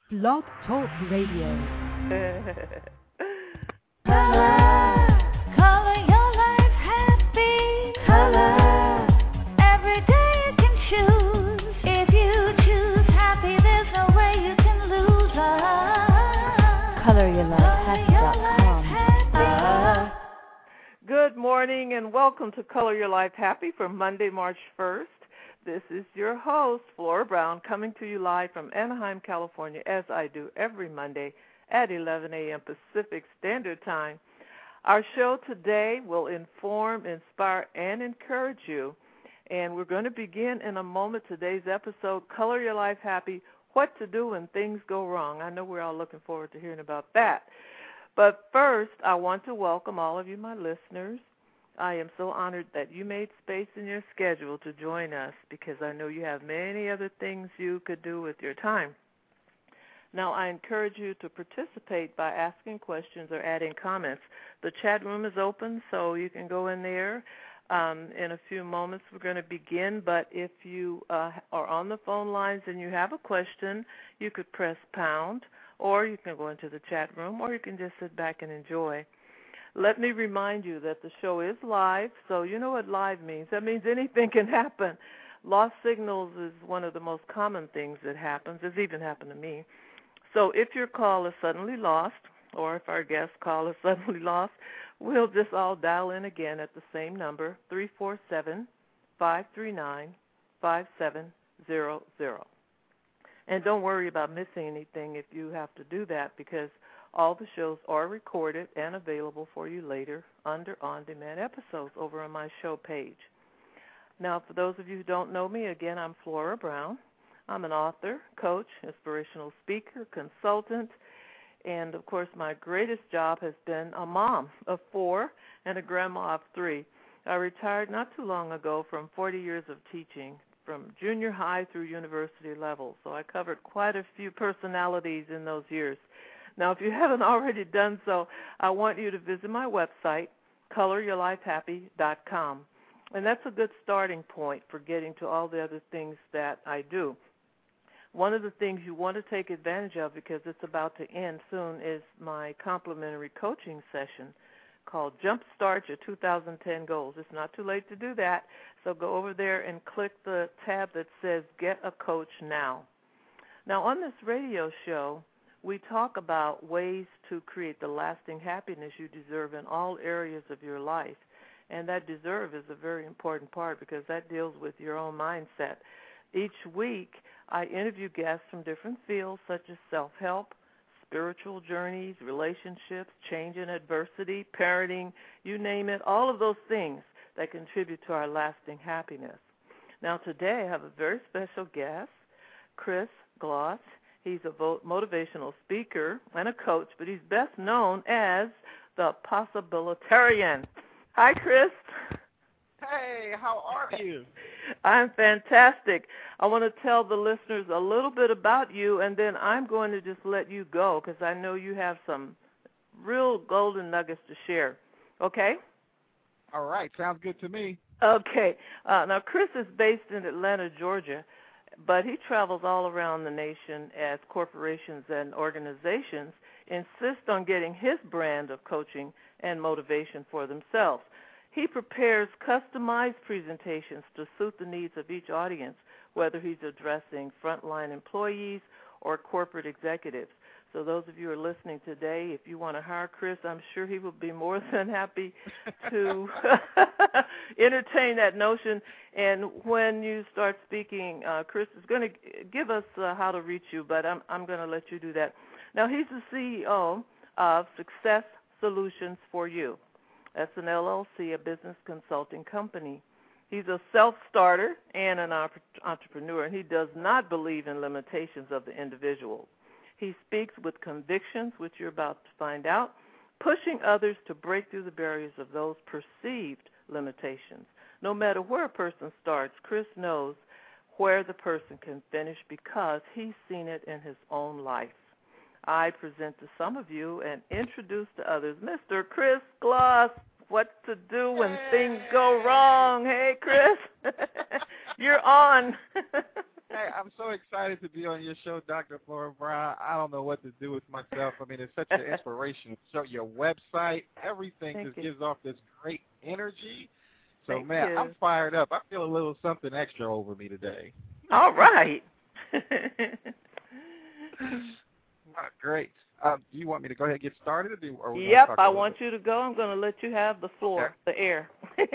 Blog Talk Radio. Color, color your life happy. Color, every day you can choose. If you choose happy, there's no way you can lose. ColorYourLifeHappy.com. Good morning and welcome to Color Your Life Happy for Monday, March 1st. This is your host, Flora Brown, coming to you live from Anaheim, California, as I do every Monday at 11 a.m. Pacific Standard Time. Our show today will inform, inspire, and encourage you. And we're going to begin in a moment today's episode, Color Your Life Happy, What to Do When Things Go Wrong. I know we're all looking forward to hearing about that. But first, I want to welcome all of you, my listeners. I am so honored that you made space in your schedule to join us because I know you have many other things you could do with your time. Now, I encourage you to participate by asking questions or adding comments. The chat room is open, so you can go in there. In a few moments, we're going to begin, but if you are on the phone lines and you have a question, you could press pound, or you can go into the chat room, or you can just sit back and enjoy. Let me remind you that the show is live, so you know what live means. That means anything can happen. Lost signals is one of the most common things that happens. It's even happened to me. So if your call is suddenly lost, or if our guest call is suddenly lost, we'll just all dial in again at the same number, 347-539-5700. And don't worry about missing anything if you have to do that, because all the shows are recorded and available for you later under on-demand episodes over on my show page. Now, for those of you who don't know me, again, I'm Flora Brown. I'm an author, coach, inspirational speaker, consultant, and, of course, my greatest job has been a mom of 4 and a grandma of 3. I retired not too long ago from 40 years of teaching from junior high through university level, so I covered quite a few personalities in those years. Now, if you haven't already done so, I want you to visit my website, ColorYourLifeHappy.com, and that's a good starting point for getting to all the other things that I do. One of the things you want to take advantage of, because it's about to end soon, is my complimentary coaching session called Jumpstart Your 2010 Goals. It's not too late to do that, so go over there and click the tab that says Get a Coach Now. Now, on this radio show, we talk about ways to create the lasting happiness you deserve in all areas of your life. And that deserve is a very important part because that deals with your own mindset. Each week, I interview guests from different fields such as self-help, spiritual journeys, relationships, change and adversity, parenting, you name it, all of those things that contribute to our lasting happiness. Now, today I have a very special guest, Chris Gloss. He's a motivational speaker and a coach, but he's best known as the Possibilitarian. Hi, Chris. Hey, how are you? I'm fantastic. I want to tell the listeners a little bit about you, and then I'm going to just let you go because I know you have some real golden nuggets to share. Okay? All right, sounds good to me. Okay. Now, Chris is based in Atlanta, Georgia, but he travels all around the nation as corporations and organizations insist on getting his brand of coaching and motivation for themselves. He prepares customized presentations to suit the needs of each audience, whether he's addressing frontline employees or corporate executives. So those of you who are listening today, if you want to hire Chris, I'm sure he will be more than happy to entertain that notion. And when you start speaking, Chris is going to give us how to reach you, but I'm going to let you do that. Now, he's the CEO of Success Solutions for You. That's an LLC, a business consulting company. He's a self-starter and an entrepreneur, and he does not believe in limitations of the individual. He speaks with convictions, which you're about to find out, pushing others to break through the barriers of those perceived limitations. No matter where a person starts, Chris knows where the person can finish because he's seen it in his own life. I present to some of you and introduce to others Mr. Chris Gloss. What to do when things go wrong. Hey, Chris, you're on. Hey, I'm so excited to be on your show, Dr. Flora Brown. I don't know what to do with myself. I mean, it's such an inspiration. So your website, everything Thank just you. gives off this great energy. So, Thank man, you. I'm fired up. I feel a little something extra over me today. All right. Great. Do you want me to go ahead and get started? Or are we gonna Yep, talk I a little want you to go. I'm going to let you have the floor, the air.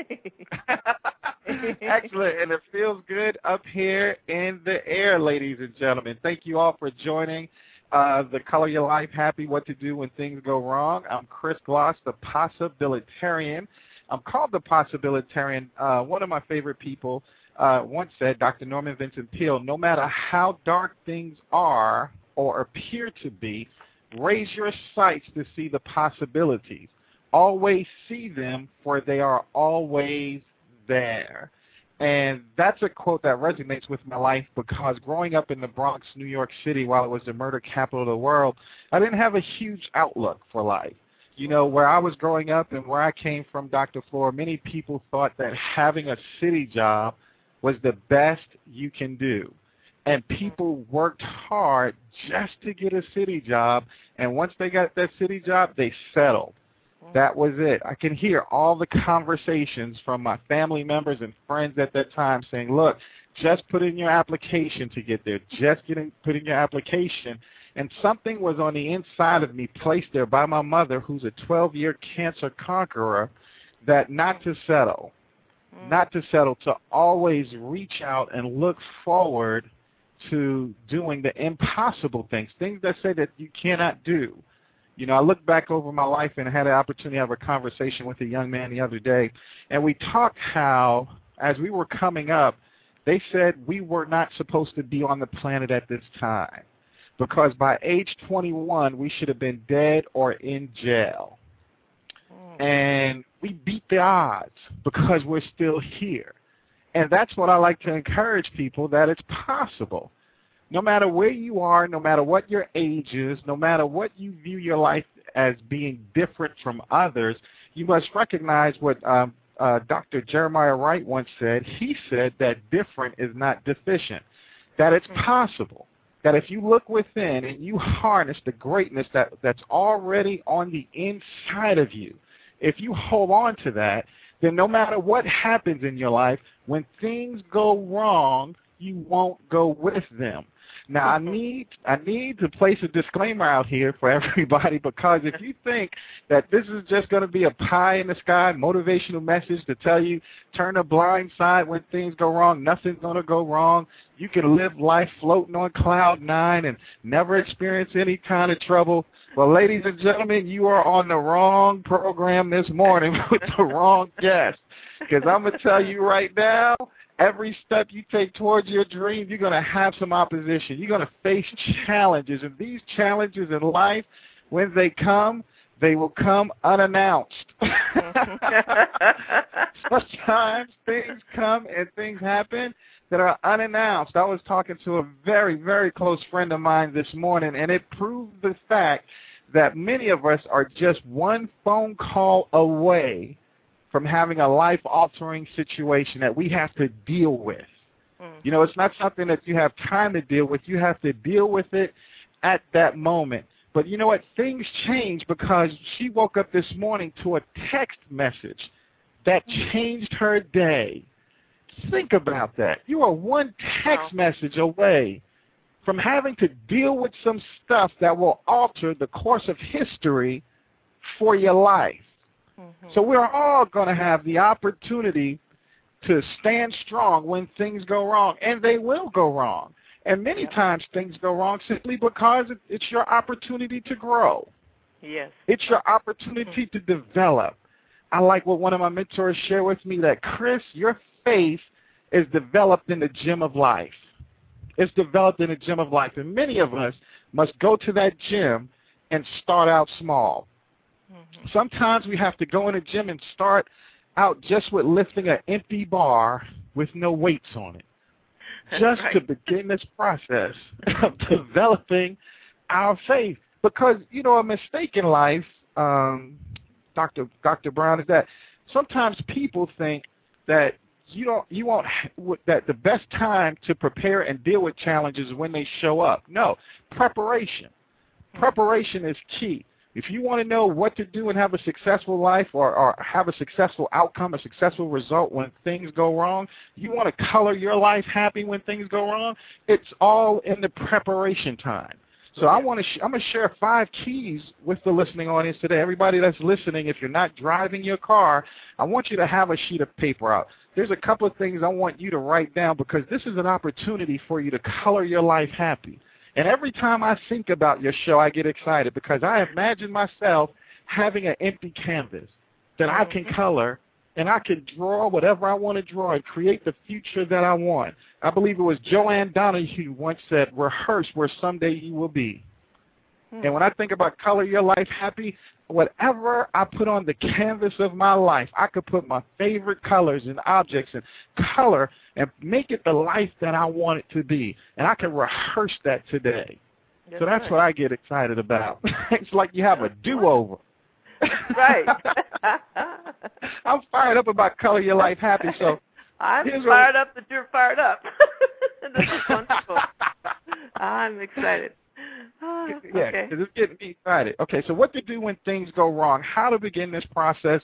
Excellent, and it feels good up here in the air, ladies and gentlemen. Thank you all for joining the Color Your Life Happy, What to Do When Things Go Wrong. I'm Chris Gloss, the Possibilitarian. I'm called the Possibilitarian. One of my favorite people once said, Dr. Norman Vincent Peale, no matter how dark things are or appear to be, raise your sights to see the possibilities. Always see them, for they are always there. And that's a quote that resonates with my life because growing up in the Bronx, New York City, while it was the murder capital of the world, I didn't have a huge outlook for life. You know, where I was growing up and where I came from, Dr. Flora, many people thought that having a city job was the best you can do. And people worked hard just to get a city job, and once they got that city job, they settled. That was it. I can hear all the conversations from my family members and friends at that time saying, look, just put in your application to get there. Just put in your application. And something was on the inside of me placed there by my mother, who's a 12-year cancer conqueror, that not to settle, to always reach out and look forward to doing the impossible things that say that you cannot do. You know, I look back over my life and had an opportunity to have a conversation with a young man the other day, and we talked how, as we were coming up, they said we were not supposed to be on the planet at this time because by age 21, we should have been dead or in jail. And we beat the odds because we're still here. And that's what I like to encourage people, that it's possible. No matter where you are, no matter what your age is, no matter what you view your life as being different from others, you must recognize what Dr. Jeremiah Wright once said. He said that different is not deficient, that it's possible, that if you look within and you harness the greatness that's already on the inside of you, if you hold on to that, then no matter what happens in your life, when things go wrong, you won't go with them. Now, I need to place a disclaimer out here for everybody, because if you think that this is just going to be a pie-in-the-sky motivational message to tell you turn a blind side when things go wrong, nothing's going to go wrong, you can live life floating on cloud nine and never experience any kind of trouble, well, ladies and gentlemen, you are on the wrong program this morning with the wrong guest, because I'm going to tell you right now, every step you take towards your dream, you're going to have some opposition. You're going to face challenges. And these challenges in life, when they come, they will come unannounced. Sometimes things come and things happen that are unannounced. I was talking to a very, very close friend of mine this morning, and it proved the fact that many of us are just one phone call away from having a life-altering situation that we have to deal with. You know, it's not something that you have time to deal with. You have to deal with it at that moment. But you know what? Things change because she woke up this morning to a text message that changed her day. Think about that. You are one text message away from having to deal with some stuff that will alter the course of history for your life. So we're all going to have the opportunity to stand strong when things go wrong, and they will go wrong. And many times things go wrong simply because it's your opportunity to grow. Yes. It's your opportunity to develop. I like what one of my mentors shared with me, that, Chris, your faith is developed in the gym of life. It's developed in the gym of life. And many of us must go to that gym and start out small. Sometimes we have to go in a gym and start out just with lifting an empty bar with no weights on it, just to begin this process of developing our faith. Because, you know, a mistake in life, Dr. Brown, is that sometimes people think that you won't that the best time to prepare and deal with challenges is when they show up. No, preparation. Preparation is key. If you want to know what to do and have a successful life or have a successful outcome, a successful result when things go wrong, you want to color your life happy when things go wrong, it's all in the preparation time. So I'm going to share 5 keys with the listening audience today. Everybody that's listening, if you're not driving your car, I want you to have a sheet of paper out. There's a couple of things I want you to write down because this is an opportunity for you to color your life happy. And every time I think about your show, I get excited because I imagine myself having an empty canvas that I can color and I can draw whatever I want to draw and create the future that I want. I believe it was Joanne Donahue once said, rehearse where someday you will be. And when I think about color your life happy, whatever I put on the canvas of my life, I could put my favorite colors and objects and color and make it the life that I want it to be. And I can rehearse that today. So that's what I get excited about. It's like you have a do-over. Right. I'm fired up about color your life happy. So I'm fired up that you're fired up. This is wonderful. I'm excited. Yeah, because it's getting me excited. Okay, so what to do when things go wrong, how to begin this process.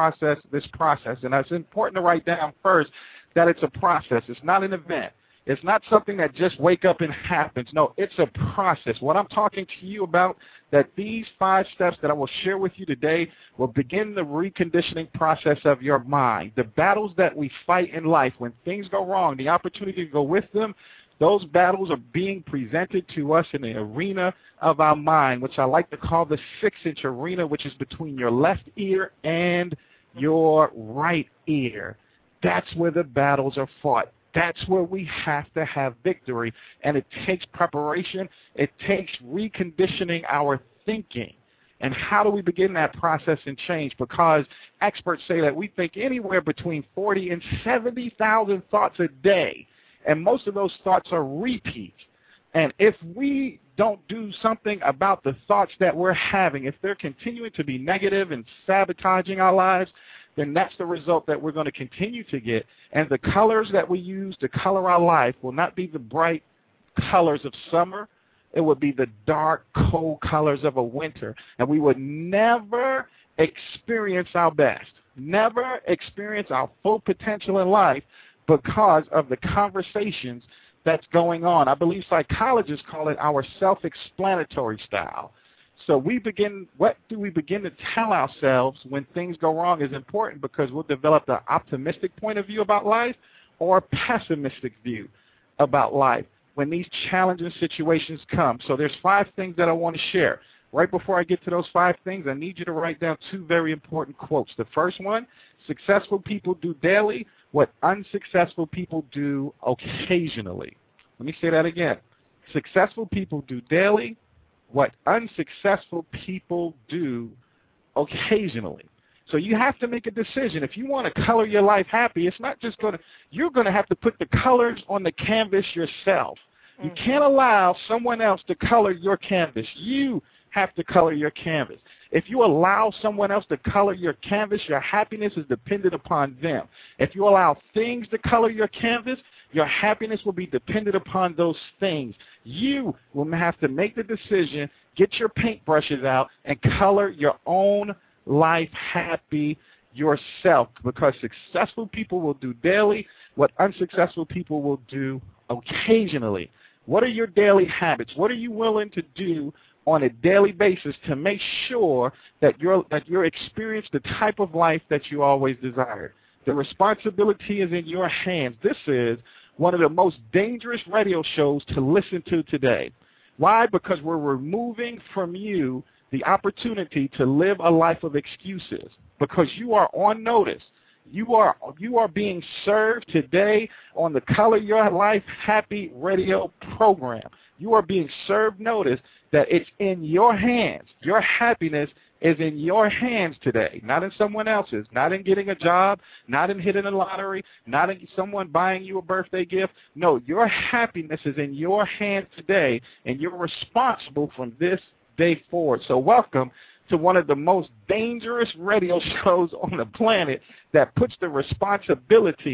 And it's important to write down first that it's a process. It's not an event. It's not something that just wake up and happens. No, it's a process. What I'm talking to you about, that these 5 steps that I will share with you today will begin the reconditioning process of your mind. The battles that we fight in life, when things go wrong, the opportunity to go with them, those battles are being presented to us in the arena of our mind, which I like to call the 6-inch arena, which is between your left ear and your right ear. That's where the battles are fought. That's where we have to have victory, and it takes preparation. It takes reconditioning our thinking. And how do we begin that process and change? Because experts say that we think anywhere between 40 and 70,000 thoughts a day. And most of those thoughts are repeats. And if we don't do something about the thoughts that we're having, if they're continuing to be negative and sabotaging our lives, then that's the result that we're going to continue to get. And the colors that we use to color our life will not be the bright colors of summer. It would be the dark, cold colors of a winter. And we would never experience our best, never experience our full potential in life because of the conversations that's going on. I believe psychologists call it our self-explanatory style. So what do we begin to tell ourselves when things go wrong is important because we'll develop the optimistic point of view about life or a pessimistic view about life when these challenging situations come. So there's 5 things that I want to share. Right before I get to those 5 things, I need you to write down 2 very important quotes. The first one, successful people do daily what unsuccessful people do occasionally. Let me say that again. Successful people do daily what unsuccessful people do occasionally. So you have to make a decision. If you want to color your life happy, it's not just you're going to have to put the colors on the canvas yourself. You can't allow someone else to color your canvas. You have to color your canvas. If you allow someone else to color your canvas, your happiness is dependent upon them. If you allow things to color your canvas, your happiness will be dependent upon those things. You will have to make the decision, get your paintbrushes out, and color your own life happy yourself, because successful people will do daily what unsuccessful people will do occasionally. What are your daily habits? What are you willing to do on a daily basis to make sure that you're experiencing the type of life that you always desired? The responsibility is in your hands. This is one of the most dangerous radio shows to listen to today. Why? Because we're removing from you the opportunity to live a life of excuses, because you are on notice. You are being served today on the Color Your Life Happy radio program. You are being served notice that it's in your hands. Your happiness is in your hands today, not in someone else's, not in getting a job, not in hitting a lottery, not in someone buying you a birthday gift. No, your happiness is in your hands today, and you're responsible from this day forward. So welcome to one of the most dangerous radio shows on the planet that puts the responsibility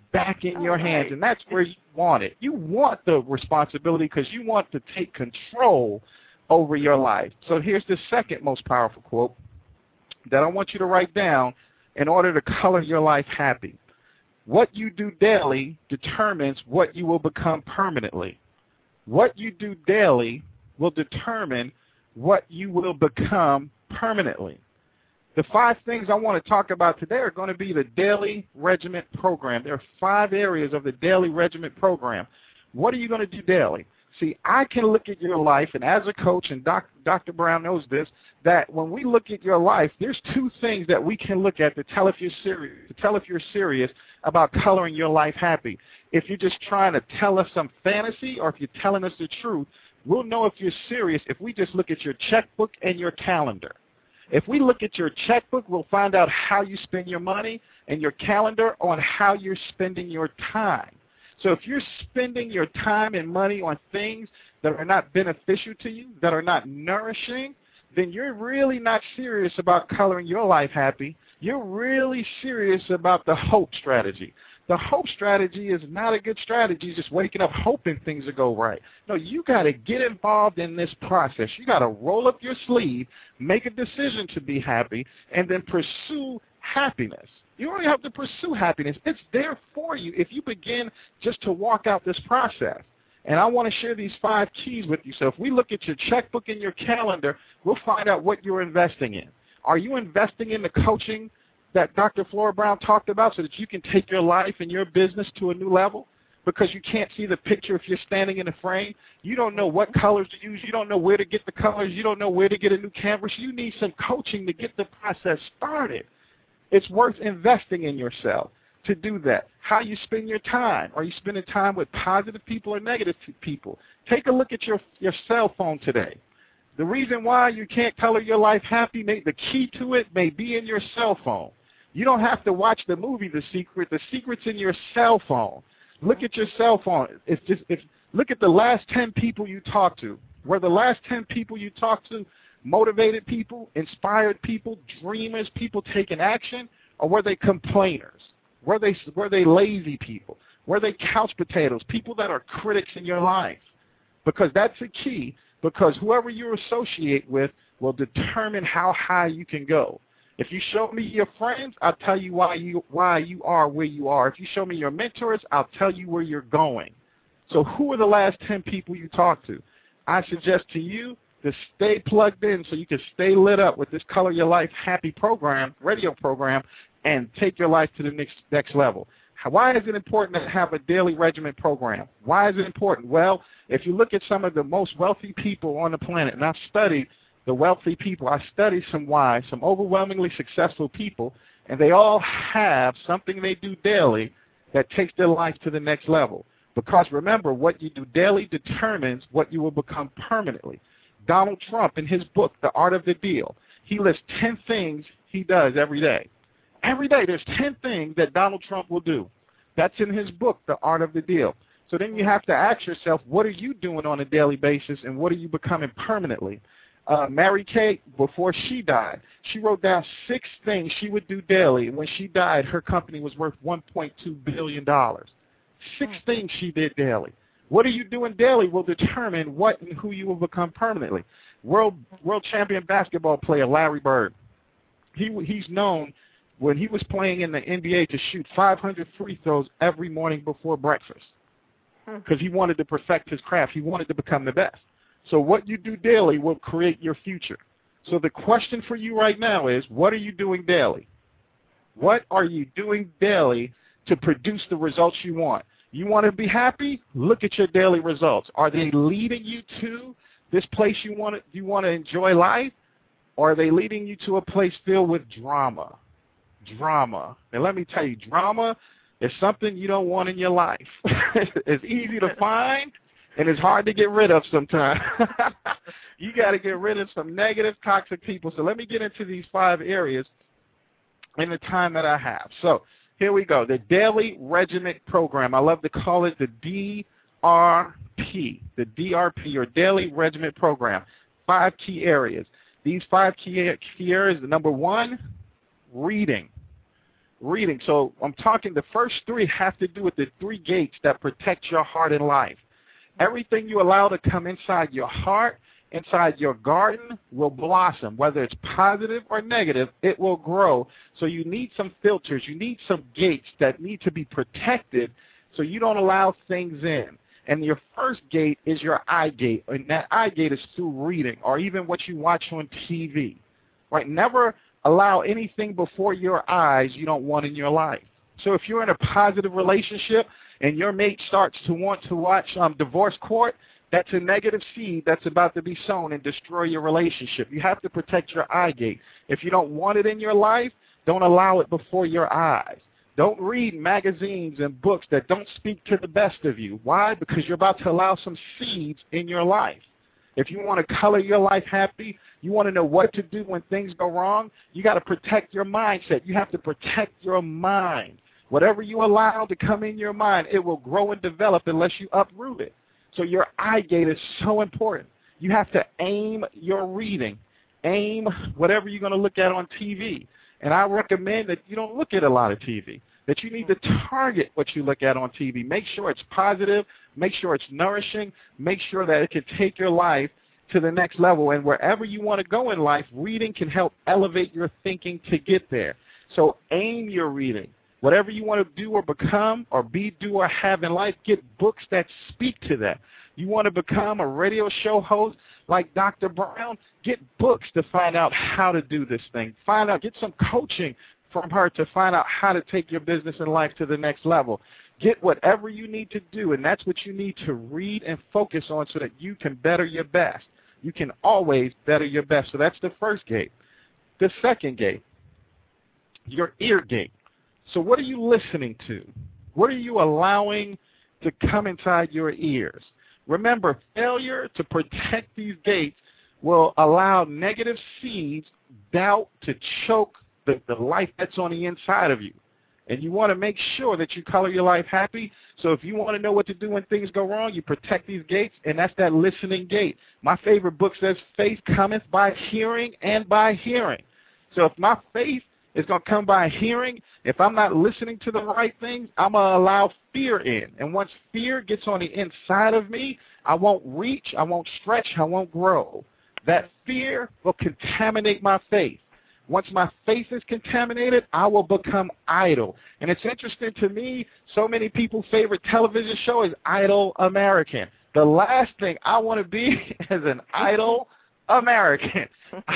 back in your hands, and that's where you want it. You want the responsibility because you want to take control over your life. So here's the second most powerful quote that I want you to write down in order to color your life happy. What you do daily determines what you will become permanently. What you do daily will determine what you will become permanently. The 5 things I want to talk about today are going to be the Daily Regiment Program. There are 5 areas of the Daily Regiment Program. What are you going to do daily? See, I can look at your life, and as a coach, and Dr. Brown knows this, that when we look at your life, there's 2 things that we can look at to tell if you're serious about coloring your life happy. If you're just trying to tell us some fantasy or if you're telling us the truth, we'll know if you're serious if we just look at your checkbook and your calendar. If we look at your checkbook, we'll find out how you spend your money, and your calendar on how you're spending your time. So if you're spending your time and money on things that are not beneficial to you, that are not nourishing, then you're really not serious about coloring your life happy. You're really serious about the hope strategy. The hope strategy is not a good strategy, just waking up hoping things will go right. No, you got to get involved in this process. You got to roll up your sleeve, make a decision to be happy, and then pursue happiness. You don't have to pursue happiness. It's there for you if you begin just to walk out this process. And I want to share these 5 keys with you. So if we look at your checkbook and your calendar, we'll find out what you're investing in. Are you investing in the coaching that Dr. Flora Brown talked about so that you can take your life and your business to a new level? Because you can't see the picture if you're standing in a frame. You don't know what colors to use. You don't know where to get the colors. You don't know where to get a new canvas. You need some coaching to get the process started. It's worth investing in yourself to do that. How you spend your time. Are you spending time with positive people or negative people? Take a look at your cell phone today. The reason why you can't color your life happy, the key to it may be in your cell phone. You don't have to watch the movie The Secret. The secret's in your cell phone. Look at your cell phone. Look at the last 10 people you talked to. Were the last 10 people you talked to motivated people, inspired people, dreamers, people taking action, or were they complainers? Were they lazy people? Were they couch potatoes, people that are critics in your life? Because that's the key, because whoever you associate with will determine how high you can go. If you show me your friends, I'll tell you why you are where you are. If you show me your mentors, I'll tell you where you're going. So who are the last 10 people you talked to? I suggest to you to stay plugged in so you can stay lit up with this Color Your Life Happy program, radio program, and take your life to the next level. Why is it important to have a daily regiment program? Why is it important? Well, if you look at some of the most wealthy people on the planet, and I've studied the wealthy people, I studied some overwhelmingly successful people, and they all have something they do daily that takes their life to the next level. Because remember, what you do daily determines what you will become permanently. Donald Trump, in his book, The Art of the Deal, he lists 10 things he does every day. Every day there's 10 things that Donald Trump will do. That's in his book, The Art of the Deal. So then you have to ask yourself, what are you doing on a daily basis, and what are you becoming permanently? Mary Kay, before she died, she wrote down 6 things she would do daily. And when she died, her company was worth $1.2 billion. 6 things she did daily. What are you doing daily will determine what and who you will become permanently. World champion basketball player Larry Bird, he's known when he was playing in the NBA to shoot 500 free throws every morning before breakfast because he wanted to perfect his craft. He wanted to become the best. So what you do daily will create your future. So the question for you right now is, what are you doing daily? What are you doing daily to produce the results you want? You want to be happy? Look at your daily results. Are they leading you to this place you want to enjoy life? Or are they leading you to a place filled with drama? Drama. And let me tell you, drama is something you don't want in your life. It's easy to find, and it's hard to get rid of sometimes. You got to get rid of some negative, toxic people. So let me get into these 5 areas in the time that I have. So here we go. The Daily Regiment Program. I love to call it the DRP. The DRP, or Daily Regiment Program. 5 key areas. These 5 key areas, number 1, reading. reading. So I'm talking the first three have to do with the three gates that protect your heart and life. Everything you allow to come inside your heart, inside your garden, will blossom. Whether it's positive or negative, it will grow. So you need some filters. You need some gates that need to be protected so you don't allow things in. And your first gate is your eye gate, and that eye gate is through reading or even what you watch on TV. Right? Never allow anything before your eyes you don't want in your life. So if you're in a positive relationship and your mate starts to want to watch divorce court, that's a negative seed that's about to be sown and destroy your relationship. You have to protect your eye gate. If you don't want it in your life, don't allow it before your eyes. Don't read magazines and books that don't speak to the best of you. Why? Because you're about to allow some seeds in your life. If you want to color your life happy, you want to know what to do when things go wrong, you got to protect your mindset. You have to protect your mind. Whatever you allow to come in your mind, it will grow and develop unless you uproot it. So your eye gate is so important. You have to aim your reading. Aim whatever you're going to look at on TV. And I recommend that you don't look at a lot of TV, that you need to target what you look at on TV. Make sure it's positive. Make sure it's nourishing. Make sure that it can take your life to the next level. And wherever you want to go in life, reading can help elevate your thinking to get there. So aim your reading. Whatever you want to do or become or be, do, or have in life, get books that speak to that. You want to become a radio show host like Dr. Brown, get books to find out how to do this thing. Get some coaching from her to find out how to take your business and life to the next level. Get whatever you need to do, and that's what you need to read and focus on so that you can better your best. You can always better your best. So that's the first gate. The second gate, your ear gate. So what are you listening to? What are you allowing to come inside your ears? Remember, failure to protect these gates will allow negative seeds, doubt, to choke the life that's on the inside of you. And you want to make sure that you color your life happy. So if you want to know what to do when things go wrong, you protect these gates, and that's that listening gate. My favorite book says, faith cometh by hearing and by hearing. So if my faith is going to come by hearing, if I'm not listening to the right things, I'm going to allow fear in. And once fear gets on the inside of me, I won't reach, I won't stretch, I won't grow. That fear will contaminate my faith. Once my faith is contaminated, I will become idle. And it's interesting to me, so many people's favorite television show is Idle American. The last thing I want to be is an idle American.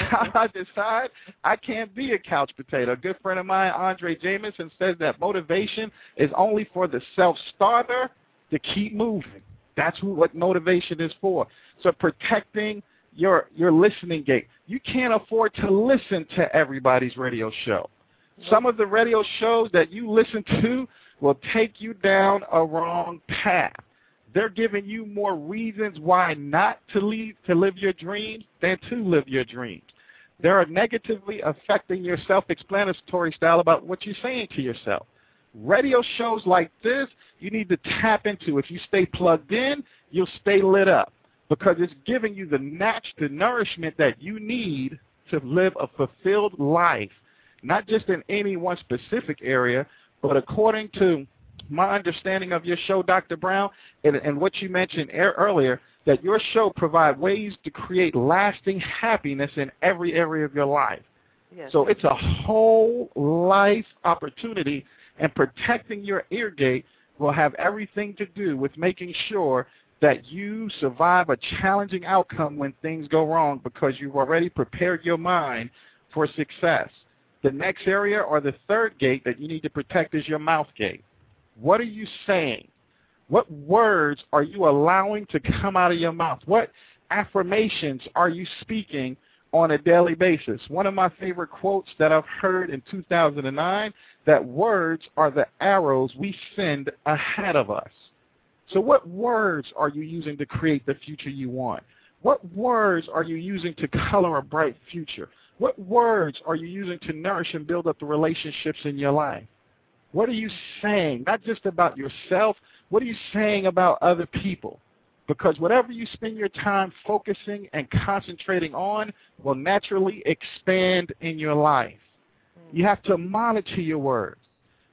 I decide I can't be a couch potato. A good friend of mine, Andre Jameson, says that motivation is only for the self-starter to keep moving. That's what motivation is for. So protecting your listening gate. You can't afford to listen to everybody's radio show. Some of the radio shows that you listen to will take you down a wrong path. They're giving you more reasons why not to live your dreams than to live your dreams. They're negatively affecting your self-explanatory style about what you're saying to yourself. Radio shows like this, you need to tap into. If you stay plugged in, you'll stay lit up because it's giving you the nourishment that you need to live a fulfilled life, not just in any one specific area, but according to my understanding of your show, Dr. Brown, and what you mentioned earlier, that your show provides ways to create lasting happiness in every area of your life. Yes. So it's a whole life opportunity, and protecting your ear gate will have everything to do with making sure that you survive a challenging outcome when things go wrong because you've already prepared your mind for success. The next area, or the third gate that you need to protect, is your mouth gate. What are you saying? What words are you allowing to come out of your mouth? What affirmations are you speaking on a daily basis? One of my favorite quotes that I've heard in 2009, that words are the arrows we send ahead of us. So what words are you using to create the future you want? What words are you using to color a bright future? What words are you using to nourish and build up the relationships in your life? What are you saying? Not just about yourself. What are you saying about other people? Because whatever you spend your time focusing and concentrating on will naturally expand in your life. You have to monitor your words.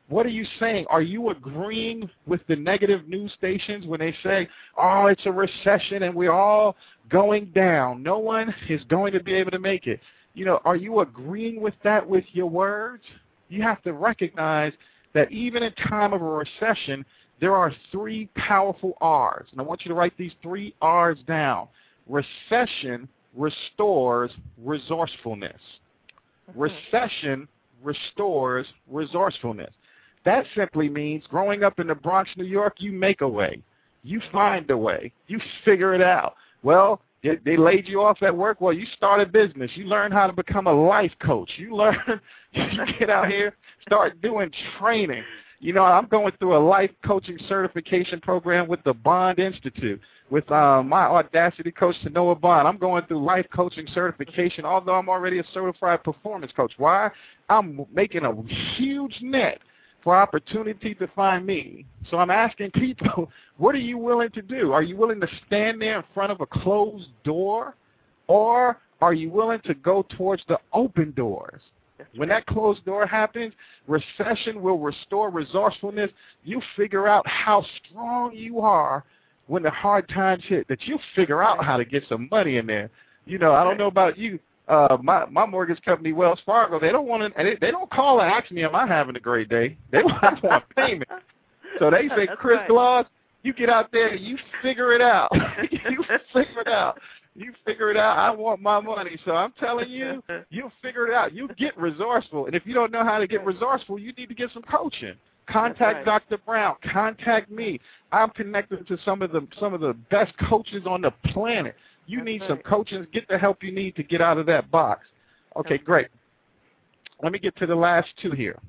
What are you saying? Are you agreeing with the negative news stations when they say, oh, it's a recession and we're all going down? No one is going to be able to make it. You know, are you agreeing with that with your words? You have to recognize that even in time of a recession, there are 3 powerful R's. And I want you to write these 3 R's down. Recession restores resourcefulness. Recession restores resourcefulness. That simply means growing up in the Bronx, New York, you make a way. You find a way. You figure it out. Well, they laid you off at work. Well, you start a business. You learn how to become a life coach. You get out here, start doing training. You know, I'm going through a life coaching certification program with the Bond Institute, with my Audacity coach, Noah Bond. I'm going through life coaching certification, although I'm already a certified performance coach. Why? I'm making a huge net for opportunity to find me. So I'm asking people, what are you willing to do? Are you willing to stand there in front of a closed door, or are you willing to go towards the open doors? When that closed door happens, recession will restore resourcefulness. You figure out how strong you are when the hard times hit, that you figure out how to get some money in there. You know, I don't know about you. My mortgage company, Wells Fargo, they don't want to. They don't call and ask me, am I having a great day? They want payment. So they say, Chris Gloss, you get out there, you figure it out. You figure it out. You figure it out. I want my money. So I'm telling you, you figure it out. You get resourceful. And if you don't know how to get resourceful, you need to get some coaching. Contact Dr. Brown. Contact me. I'm connected to some of the best coaches on the planet. You need some coaching. Get the help you need to get out of that box. Okay, great. Let me get to the last 2 here.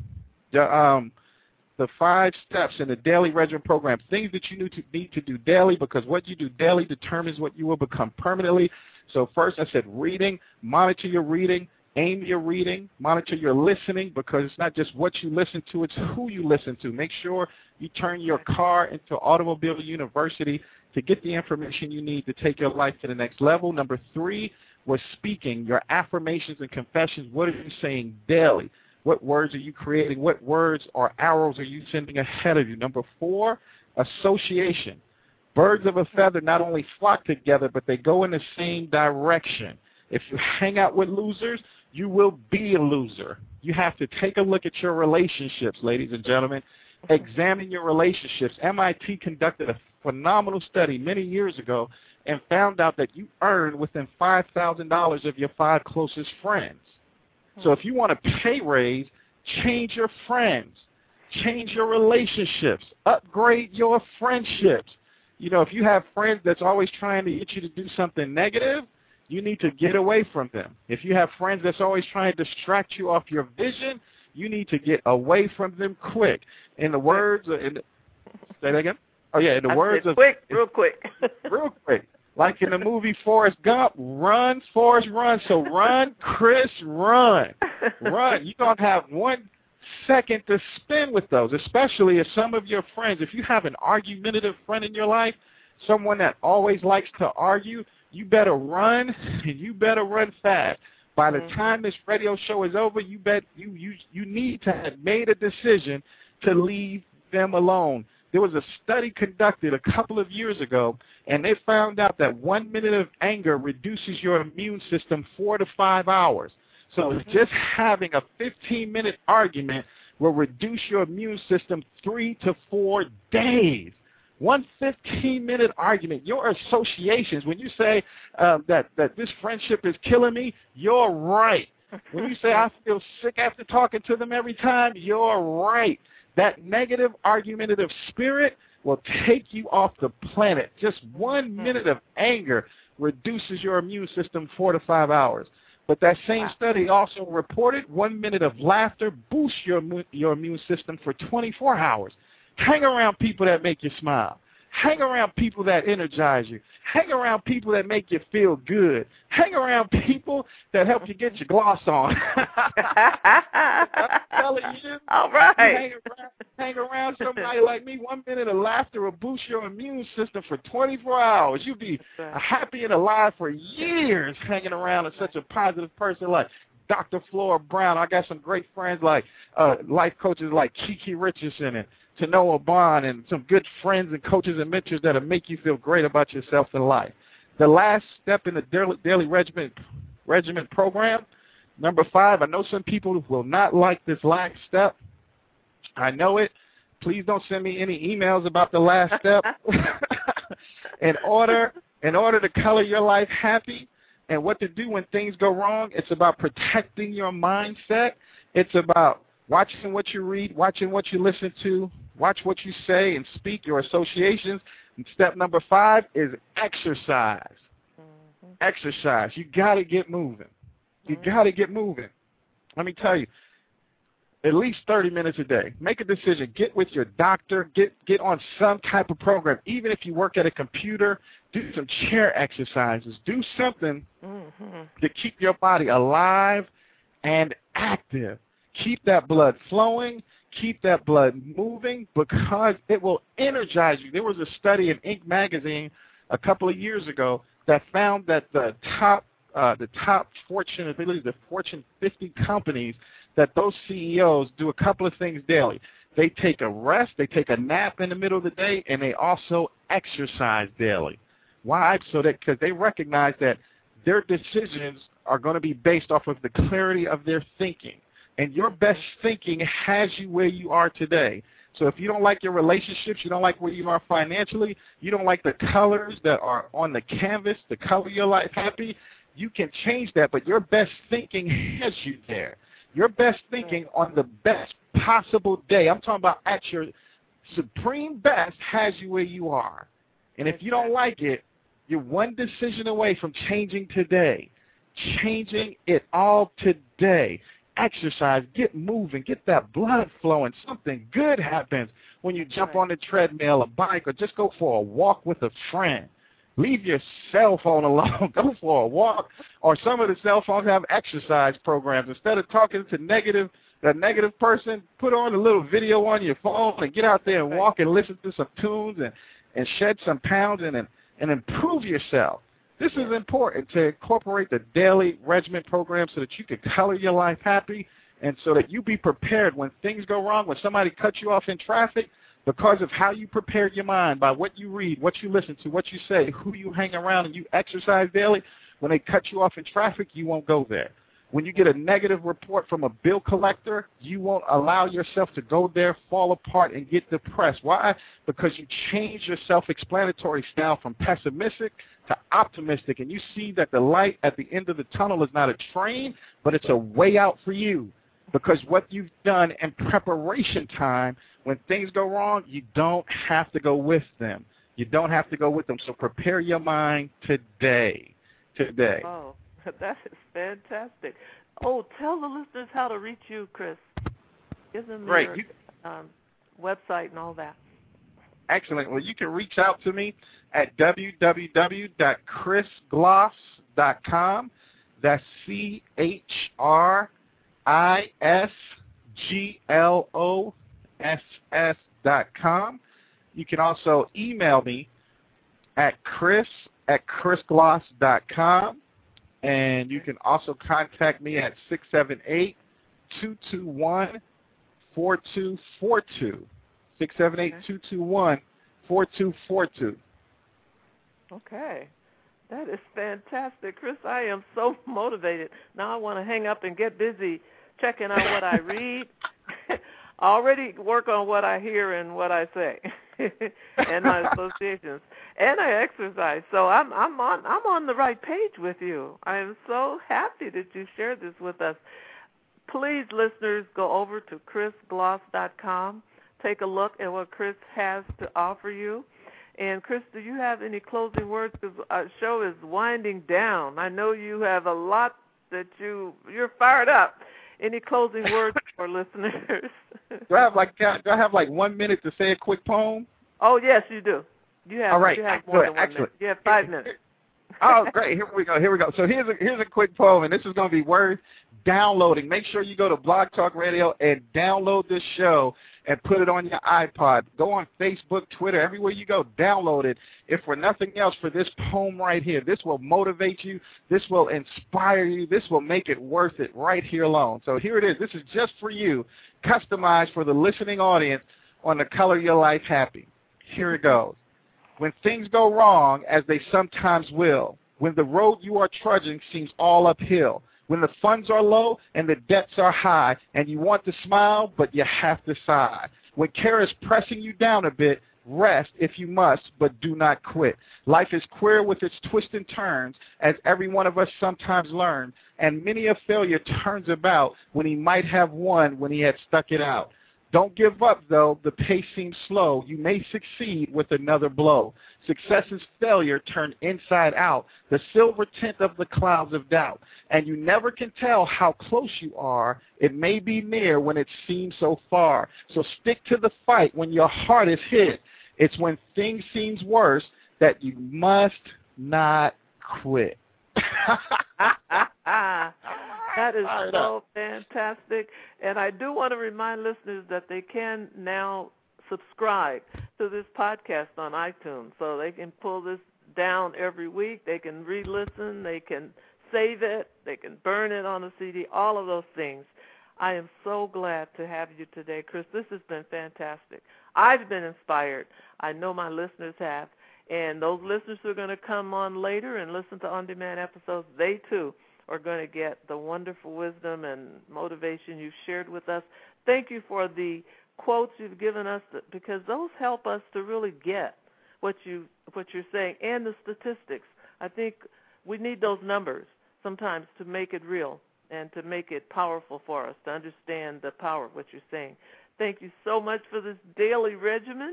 The 5 steps in the daily regimen program, things that you need to do daily, because what you do daily determines what you will become permanently. So first I said reading, monitor your reading, aim your reading, monitor your listening, because it's not just what you listen to, it's who you listen to. Make sure you turn your car into automobile university to get the information you need to take your life to the next level. Number 3 was speaking, your affirmations and confessions. What are you saying daily? What words are you creating? What words or arrows are you sending ahead of you? Number 4, association. Birds of a feather not only flock together, but they go in the same direction. If you hang out with losers, you will be a loser. You have to take a look at your relationships, ladies and gentlemen. Examine your relationships. MIT conducted a phenomenal study many years ago and found out that you earn within $5,000 of your 5 closest friends. So if you want a pay raise, change your friends, change your relationships, upgrade your friendships. You know, if you have friends that's always trying to get you to do something negative, you need to get away from them. If you have friends that's always trying to distract you off your vision, you need to get away from them quick. In the words of, say that again? Oh, yeah, in the words of... Real quick. Real quick. Like in the movie Forrest Gump, run, Forrest, run. So run, Chris, run. Run. You don't have 1 second to spend with those, especially if some of your friends, if you have an argumentative friend in your life, someone that always likes to argue, you better run, and you better run fast. By the time this radio show is over, you need to have made a decision to leave them alone. There was a study conducted a couple of years ago, and they found out that 1 minute of anger reduces your immune system 4 to 5 hours. So just having a 15-minute argument will reduce your immune system 3 to 4 days. 1 15-minute argument, your associations, when you say that this friendship is killing me, you're right. When you say I feel sick after talking to them every time, you're right. That negative argumentative spirit will take you off the planet. Just 1 minute of anger reduces your immune system 4 to 5 hours. But that same study also reported 1 minute of laughter boosts your immune system for 24 hours. Hang around people that make you smile. Hang around people that energize you. Hang around people that make you feel good. Hang around people that help you get your gloss on. I'm telling you. All right. Hang around somebody like me. 1 minute of laughter will boost your immune system for 24 hours. You'll be happy and alive for years hanging around with such a positive person like Dr. Flora Brown. I got some great friends like life coaches like Kiki Richardson and Tanoa Bond, and some good friends and coaches and mentors that'll make you feel great about yourself in life. The last step in the daily regiment program, number 5, I know some people will not like this last step. I know it. Please don't send me any emails about the last step. In order to color your life happy and what to do when things go wrong, it's about protecting your mindset. It's about watching what you read, watching what you listen to, watch what you say and speak, your associations. And step number 5 is exercise. Mm-hmm. Exercise. You got to get moving. You got to get moving. Let me tell you, at least 30 minutes a day. Make a decision. Get with your doctor. Get on some type of program. Even if you work at a computer, do some chair exercises. Do something to keep your body alive and active. Keep that blood flowing. Keep that blood moving, because it will energize you. There was a study in Inc. magazine a couple of years ago that found that the top Fortune, I believe the Fortune 50 companies, that those CEOs do a couple of things daily. They take a rest, they take a nap in the middle of the day, and they also exercise daily. Why? Because they recognize that their decisions are going to be based off of the clarity of their thinking. And your best thinking has you where you are today. So if you don't like your relationships, you don't like where you are financially, you don't like the colors that are on the canvas to color your life happy, you can change that, but your best thinking has you there. Your best thinking on the best possible day, I'm talking about at your supreme best, has you where you are. And if you don't like it, you're one decision away from changing today. Changing it all today. Exercise, get moving, get that blood flowing. Something good happens when you jump on the treadmill, a bike, or just go for a walk with a friend. Leave your cell phone alone. Go for a walk. Or some of the cell phones have exercise programs. Instead of talking to that negative person, put on a little video on your phone and get out there and walk and listen to some tunes and shed some pounds and improve yourself. This is important to incorporate the daily regiment program so that you can color your life happy and so that you be prepared when things go wrong, when somebody cuts you off in traffic, because of how you prepared your mind, by what you read, what you listen to, what you say, who you hang around, and you exercise daily. When they cut you off in traffic, you won't go there. When you get a negative report from a bill collector, you won't allow yourself to go there, fall apart, and get depressed. Why? Because you changed your self-explanatory style from pessimistic to optimistic, and you see that the light at the end of the tunnel is not a train, but it's a way out for you. Because what you've done in preparation time, when things go wrong, you don't have to go with them. You don't have to go with them. So prepare your mind today. Oh, that is fantastic. Oh, tell the listeners how to reach you, Chris. Give them your website and all that. Excellent. Well, you can reach out to me at www.chrisgloss.com. That's CHRISGLOSS.com. You can also email me at chris@chrisgloss.com. And you can also contact me at 678-221-4242. 678-221-4242. Okay. That is fantastic. Chris, I am so motivated. Now I want to hang up and get busy checking out what I read. I already work on what I hear and what I say and my associations. And I exercise. So I'm on the right page with you. I am so happy that you shared this with us. Please, listeners, go over to chrisgloss.com. Take a look at what Chris has to offer you. And, Chris, do you have any closing words? Because our show is winding down. I know you have a lot that you're fired up. Any closing words for listeners? Do I have like 1 minute to say a quick poem? Oh, yes, you do. You have, all right. You have more than 1 minute. You have 5 minutes. Oh, great. Here we go. So here's a quick poem, and this is going to be word downloading. Make sure you go to Blog Talk Radio and download this show and put it on your iPod. Go on Facebook, Twitter, everywhere you go, download it. If for nothing else, for this poem right here, this will motivate you. This will inspire you. This will make it worth it right here alone. So here it is. This is just for you, customized for the listening audience on the Color Your Life Happy. Here it goes. When things go wrong, as they sometimes will, when the road you are trudging seems all uphill, when the funds are low and the debts are high, and you want to smile, but you have to sigh. When care is pressing you down a bit, rest if you must, but do not quit. Life is queer with its twists and turns, as every one of us sometimes learn, and many a failure turns about when he might have won when he had stuck it out. Don't give up, though the pace seems slow. You may succeed with another blow. Success is failure turned inside out, the silver tint of the clouds of doubt. And you never can tell how close you are. It may be near when it seems so far. So stick to the fight when your heart is hit. It's when things seem worse that you must not quit. That is so fantastic. And I do want to remind listeners that they can now subscribe to this podcast on iTunes. So they can pull this down every week. They can re-listen. They can save it. They can burn it on a CD, all of those things. I am so glad to have you today, Chris. This has been fantastic. I've been inspired. I know my listeners have. And those listeners who are going to come on later and listen to on-demand episodes, they, too, are going to get the wonderful wisdom and motivation you've shared with us. Thank you for the quotes you've given us, because those help us to really get what you're saying, and the statistics. I think we need those numbers sometimes to make it real and to make it powerful for us, to understand the power of what you're saying. Thank you so much for this daily regimen,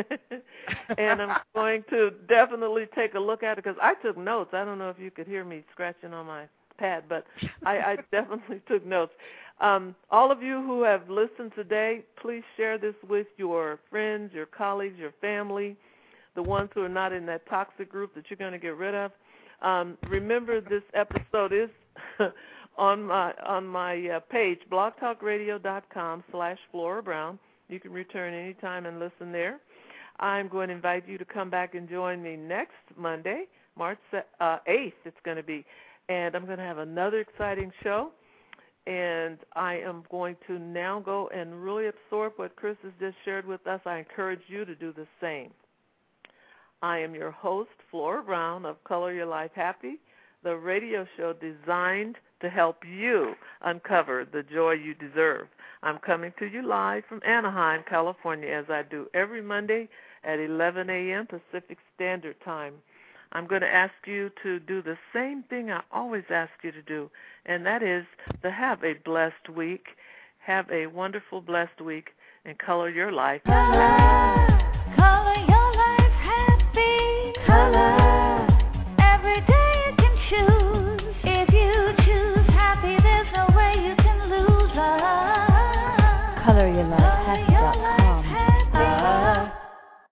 and I'm going to definitely take a look at it, because I took notes. I don't know if you could hear me scratching on my pad, but I definitely took notes. All of you who have listened today, please share this with your friends, your colleagues, your family, the ones who are not in that toxic group that you're going to get rid of. Remember, this episode is on my page, blogtalkradio.com/Flora Brown. You can return anytime and listen there. I'm going to invite you to come back and join me next Monday, March 8th it's going to be. And I'm going to have another exciting show. And I am going to now go and really absorb what Chris has just shared with us. I encourage you to do the same. I am your host, Flora Brown of Color Your Life Happy, the radio show designed to help you uncover the joy you deserve. I'm coming to you live from Anaheim, California, as I do every Monday at 11 a.m. Pacific Standard Time. I'm going to ask you to do the same thing I always ask you to do, and that is to have a blessed week. Have a wonderful, blessed week, and color your life. Color your life happy. Color. Every day you can choose. If you choose happy, there's no way you can lose. ColorYourLifeHappy.com